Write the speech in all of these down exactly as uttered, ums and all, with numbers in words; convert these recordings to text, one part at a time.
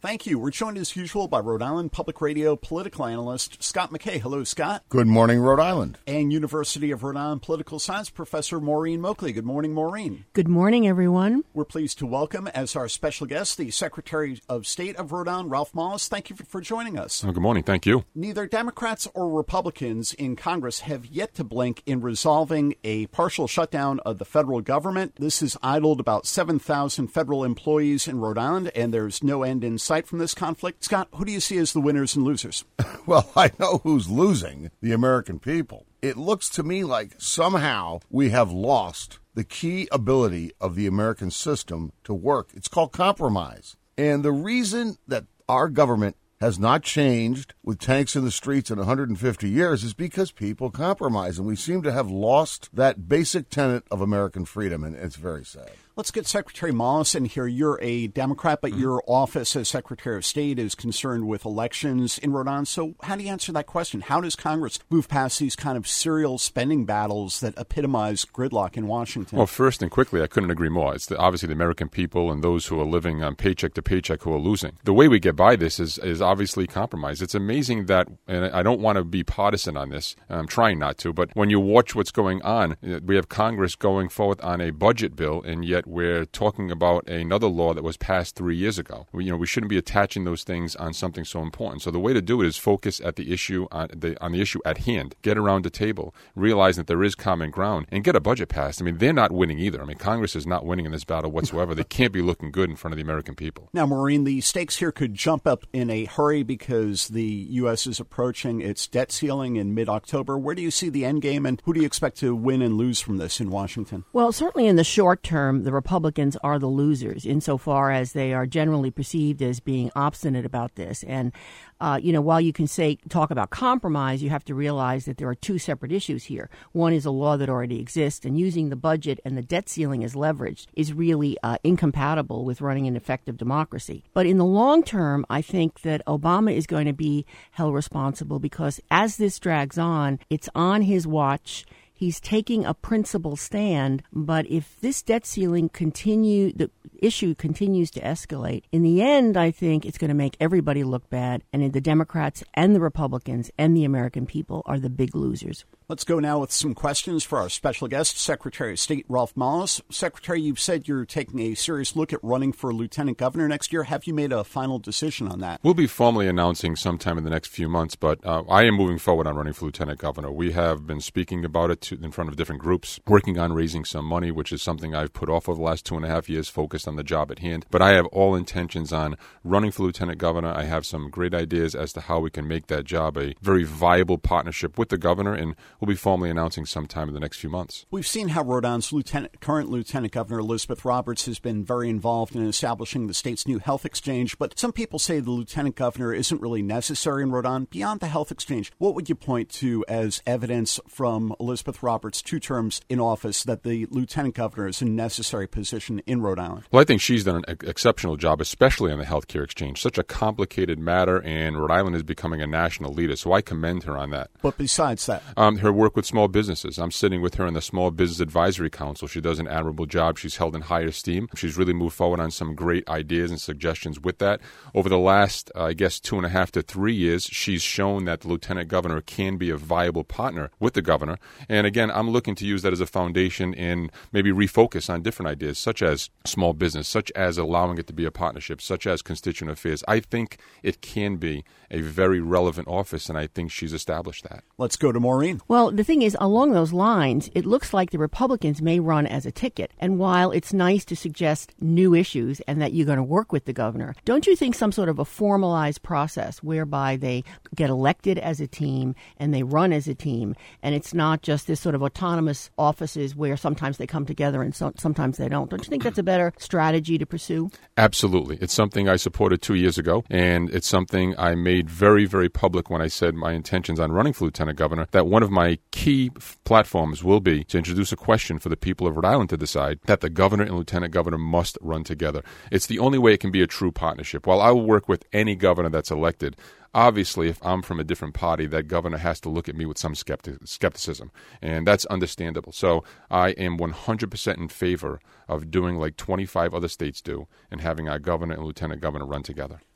Thank you. We're joined as usual by Rhode Island Public Radio political analyst Scott McKay. Hello, Scott. Good morning, Rhode Island. And University of Rhode Island political science professor Maureen Moakley. Good morning, Maureen. Good morning, everyone. We're pleased to welcome as our special guest the Secretary of State of Rhode Island, Ralph Mollus. Thank you for, for joining us. Oh, good morning. Thank you. Neither Democrats or Republicans in Congress have yet to blink in resolving a partial shutdown of the federal government. This has idled about seven thousand federal employees in Rhode Island, and there's no end in sight from this conflict. Scott, who do you see as the winners and losers? Well, I know who's losing, the American people. It looks to me like somehow we have lost the key ability of the American system to work. It's called compromise. And the reason that our government has not changed with tanks in the streets in one hundred fifty years is because people compromise. And we seem to have lost that basic tenet of American freedom, and it's very sad. Let's get Secretary Mollus in here. You're a Democrat, but mm-hmm. your office as Secretary of State is concerned with elections in Rhode Island. So how do you answer that question? How does Congress move past these kind of serial spending battles that epitomize gridlock in Washington? Well, first and quickly, I couldn't agree more. It's the, obviously the American people and those who are living on paycheck to paycheck who are losing. The way we get by this is, is obviously compromise. It's amazing that, and I don't want to be partisan on this, I'm trying not to, but when you watch what's going on, we have Congress going forward on a budget bill, and yet we're talking about another law that was passed three years ago. We, you know, we shouldn't be attaching those things on something so important. So the way to do it is focus at the issue on the on the issue at hand. Get around the table, realize that there is common ground, and get a budget passed. I mean, they're not winning either. I mean, Congress is not winning in this battle whatsoever. They can't be looking good in front of the American people. Now, Maureen, the stakes here could jump up in a hurry because the U S is approaching its debt ceiling in mid-October. Where do you see the end game, and who do you expect to win and lose from this in Washington? Well, certainly in the short term, the Republicans are the losers insofar as they are generally perceived as being obstinate about this. And, uh, you know, while you can say talk about compromise, you have to realize that there are two separate issues here. One is a law that already exists, and using the budget and the debt ceiling as leverage is really uh, incompatible with running an effective democracy. But in the long term, I think that Obama is going to be held responsible because as this drags on, it's on his watch. He's taking a principled stand, but if this debt ceiling continue, the issue continues to escalate, in the end, I think it's going to make everybody look bad, and the Democrats and the Republicans and the American people are the big losers. Let's go now with some questions for our special guest, Secretary of State Ralph Mollus. Secretary, you've said you're taking a serious look at running for lieutenant governor next year. Have you made a final decision on that? We'll be formally announcing sometime in the next few months, but uh, I am moving forward on running for lieutenant governor. We have been speaking about it to, in front of different groups, working on raising some money, which is something I've put off over the last two and a half years, focused on the job at hand. But I have all intentions on running for lieutenant governor. I have some great ideas as to how we can make that job a very viable partnership with the governor, and we'll be formally announcing sometime in the next few months. We've seen how Rhode Island's lieutenant, current Lieutenant Governor Elizabeth Roberts has been very involved in establishing the state's new health exchange, but some people say the lieutenant governor isn't really necessary in Rhode Island. Beyond the health exchange, what would you point to as evidence from Elizabeth Roberts' two terms in office that the lieutenant governor is a necessary position in Rhode Island? Well, I think she's done an exceptional job, especially on the health care exchange. Such a complicated matter, and Rhode Island is becoming a national leader, so I commend her on that. But besides that? Um, her work with small businesses. I'm sitting with her in the Small Business Advisory Council. She does an admirable job. She's held in high esteem. She's really moved forward on some great ideas and suggestions with that. Over the last, uh, I guess, two and a half to three years, she's shown that the lieutenant governor can be a viable partner with the governor. And again, I'm looking to use that as a foundation and maybe refocus on different ideas, such as small business, such as allowing it to be a partnership, such as constituent affairs. I think it can be a very relevant office, and I think she's established that. Let's go to Maureen. Well, the thing is, along those lines, it looks like the Republicans may run as a ticket. And while it's nice to suggest new issues and that you're going to work with the governor, don't you think some sort of a formalized process whereby they get elected as a team and they run as a team, and it's not just this sort of autonomous offices where sometimes they come together and so, sometimes they don't. Don't you think that's a better strategy to pursue? Absolutely. It's something I supported two years ago, and it's something I made very, very public when I said my intentions on running for lieutenant governor, that one of my key f- platforms will be to introduce a question for the people of Rhode Island to decide that the governor and lieutenant governor must run together. It's the only way it can be a true partnership. While I will work with any governor that's elected, obviously, if I'm from a different party, that governor has to look at me with some skeptic, skepticism, and that's understandable. So I am one hundred percent in favor of doing like twenty-five other states do and having our governor and lieutenant governor run together.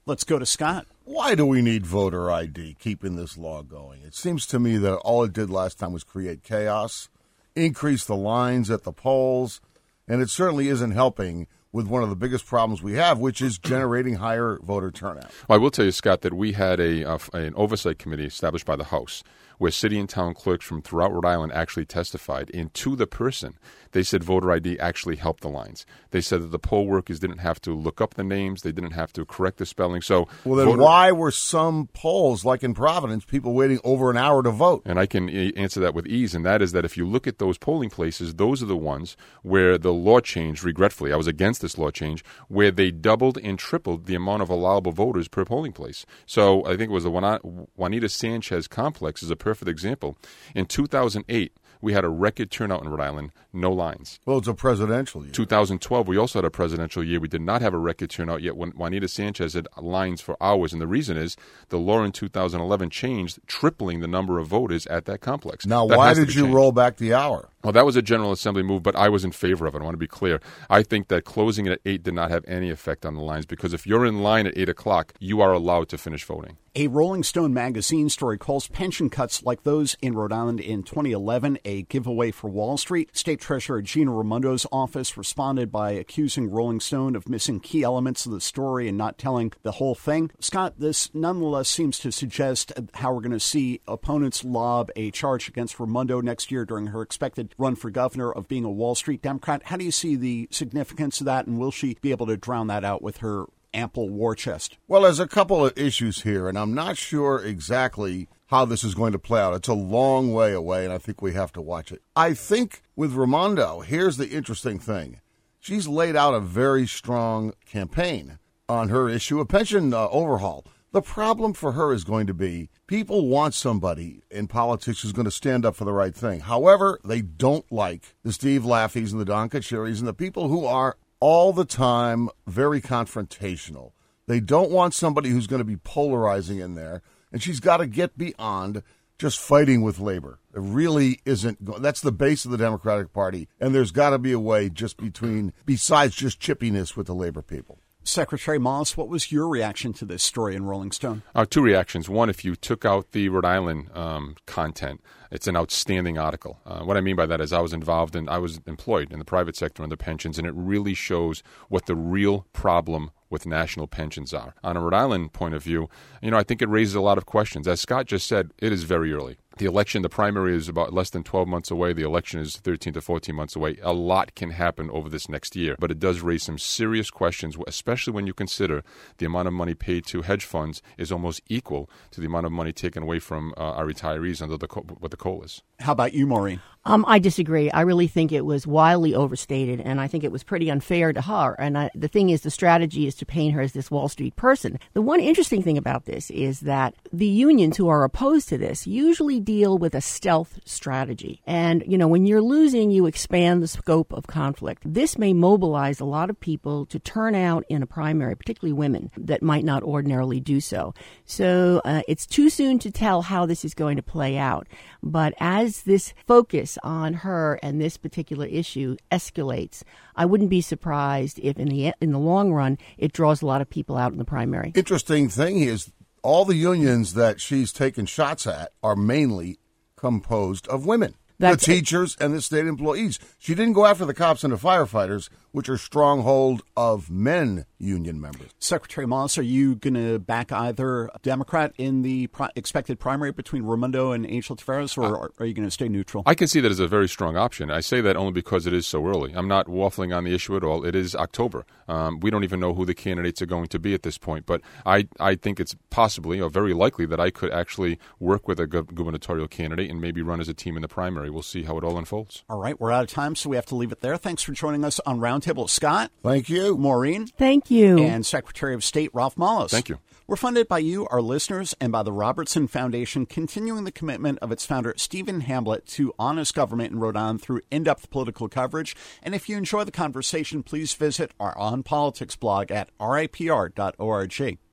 Let's go to Scott. Why do we need voter I D keeping this law going? It seems to me that all it did last time was create chaos, increase the lines at the polls, and it certainly isn't helping with one of the biggest problems we have, which is generating higher voter turnout. Well, I will tell you, Scott, that we had a uh, an oversight committee established by the House where city and town clerks from throughout Rhode Island actually testified. And to the person, they said voter I D actually helped the lines. They said that the poll workers didn't have to look up the names. They didn't have to correct the spelling. So, well, then voter- why were some polls, like in Providence, people waiting over an hour to vote? And I can uh, answer that with ease, and that is that if you look at those polling places, those are the ones where the law changed, regretfully. I was against this law change, where they doubled and tripled the amount of allowable voters per polling place. So I think it was the Juanita Sanchez complex is a perfect example. In two thousand eight, we had a record turnout in Rhode Island, no lines. Well, it's a presidential year. two thousand twelve, we also had a presidential year. We did not have a record turnout yet when Juanita Sanchez had lines for hours. And the reason is the law in two thousand eleven changed, tripling the number of voters at that complex. Now, that why has to did be you changed. roll back the hour? Well, that was a General Assembly move, but I was in favor of it. I want to be clear. I think that closing it at eight did not have any effect on the lines because if you're in line at eight o'clock, you are allowed to finish voting. A Rolling Stone magazine story calls pension cuts like those in Rhode Island in twenty eleven a giveaway for Wall Street. State Treasurer Gina Raimondo's office responded by accusing Rolling Stone of missing key elements of the story and not telling the whole thing. Scott, this nonetheless seems to suggest how we're going to see opponents lob a charge against Raimondo next year during her expected run for governor of being a Wall Street Democrat. How do you see the significance of that, and will she be able to drown that out with her ample war chest? Well, there's a couple of issues here, and I'm not sure exactly how this is going to play out. It's a long way away, and I think we have to watch it. I think with Raimondo, here's the interesting thing. She's laid out a very strong campaign on her issue of pension uh, overhaul. The problem for her is going to be people want somebody in politics who's going to stand up for the right thing. However, they don't like the Steve Laffeys and the Don Kachiris and the people who are all the time very confrontational. They don't want somebody who's going to be polarizing in there, and she's got to get beyond just fighting with labor. It really isn't go- that's the base of the Democratic Party, and there's got to be a way just between besides just chippiness with the labor people. Secretary Moss, what was your reaction to this story in Rolling Stone? Uh, two reactions. One, if you took out the Rhode Island um, content, it's an outstanding article. Uh, what I mean by that is I was involved in, I was employed in the private sector under pensions, and it really shows what the real problem with national pensions are. On a Rhode Island point of view, you know, I think it raises a lot of questions. As Scott just said, it is very early. The election, the primary is about less than twelve months away. The election is thirteen to fourteen months away. A lot can happen over this next year, but it does raise some serious questions, especially when you consider the amount of money paid to hedge funds is almost equal to the amount of money taken away from uh, our retirees under the co- what the C O L A is. How about you, Maureen? Um, I disagree. I really think it was wildly overstated, and I think it was pretty unfair to her. And I, the thing is, the strategy is to paint her as this Wall Street person. The one interesting thing about this is that the unions who are opposed to this usually deal with a stealth strategy. And, you know, when you're losing, you expand the scope of conflict. This may mobilize a lot of people to turn out in a primary, particularly women, that might not ordinarily do so. So uh, it's too soon to tell how this is going to play out. But as this focus on her and this particular issue escalates, I wouldn't be surprised if in the in the long run it draws a lot of people out in the primary. Interesting thing is all the unions that she's taken shots at are mainly composed of women. That's the teachers and the state employees. She didn't go after the cops and the firefighters, which are stronghold of men union members. Secretary Moss, are you going to back either Democrat in the pri- expected primary between Raimondo and Angel Tavares, or uh, are you going to stay neutral? I can see that as a very strong option. I say that only because it is so early. I'm not waffling on the issue at all. It is October. Um, we don't even know who the candidates are going to be at this point, but I, I think it's possibly or very likely that I could actually work with a gu- gubernatorial candidate and maybe run as a team in the primary. We'll see how it all unfolds. All right, we're out of time, so we have to leave it there. Thanks for joining us on Roundtable. Scott. Thank you. Maureen. Thank you. And Secretary of State Ralph Malus. Thank you. We're funded by you, our listeners, and by the Robertson Foundation, continuing the commitment of its founder, Stephen Hamblett, to honest government in Rhode Island through in-depth political coverage. And if you enjoy the conversation, please visit our On Politics blog at R I P R dot org.